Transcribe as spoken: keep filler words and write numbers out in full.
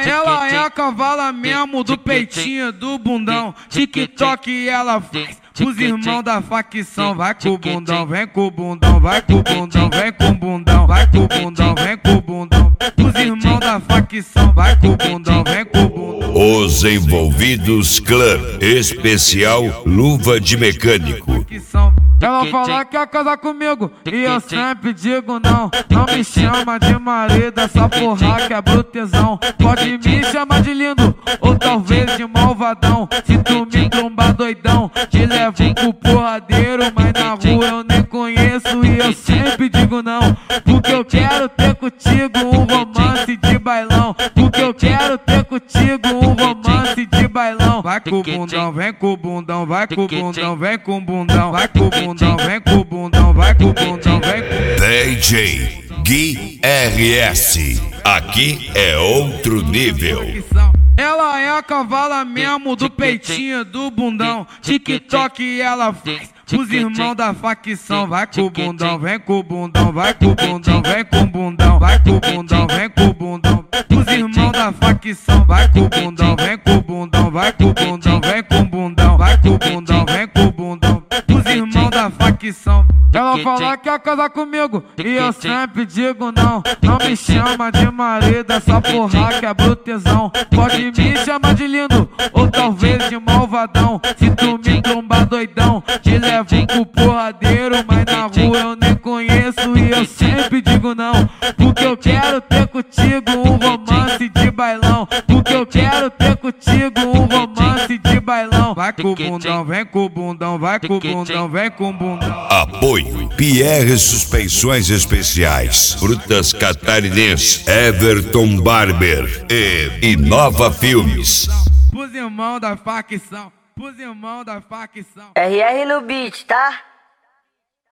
ela é a cavala mesmo do peitinho, do bundão. TikTok ela faz os irmãos da facção. Vai com o bundão, vem com o bundão, vai com o bundão, vem com o bundão, vai com o bundão, vem com o bundão. Os irmãos da facção, vai com o bundão, vem com o bundão. Os Envolvidos Clã, especial Luva de Mecânico. Ela fala que quer casar comigo e eu sempre digo não. Não me chama de marido, essa porra que é brutezão. Pode me chamar de lindo ou talvez de malvadão. Se tu me trombar doidão, te levo pro porradeiro. Mas na rua eu nem conheço e eu sempre digo não. Porque eu quero ter contigo um romance de bailão. Porque eu quero ter contigo um romance de bailão. Vai com o bundão, vem com o bundão, vai com o bundão, vem com o bundão, vai com o bundão, vem com o bundão, vai com o bundão, vem com... D J Gui R S, aqui é outro nível. Ela é a cavala mesmo do peitinho, do bundão. TikTok ela faz os irmãos da facção. Vai com o bundão, vem com o bundão, vai com o bundão, vem com o bundão, vai com o bundão, vem com o bundão. Os irmãos da facção. Vai com o bundão, vem com o bundão, vai com o bundão, vem com o bundão, vai com o bundão, vem com o bundão. Os irmãos da facção. Ela fala que quer casar comigo e eu sempre digo não. Não me chama de marido, essa porra que é brutezão. Pode me chamar de lindo ou talvez de malvadão. Se tu me trombar doidão, te levo pro porradeiro. Mas na rua eu nem conheço e eu sempre digo não. Porque eu quero ter contigo um romance de bailão. Porque eu quero ter contigo um romance de bailão. Vai com o bundão, vem com o bundão, vai com o bundão, vem com o bundão. Apoio Pierre Suspensões Especiais, Frutas Catarinense, Everton Barber e Inova Filmes. Pros irmãos da facção, pros irmãos da facção. R R no beat, tá?